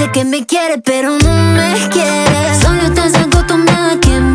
Dice que me quiere pero no me quiere. Solo estás acostumbrada a que me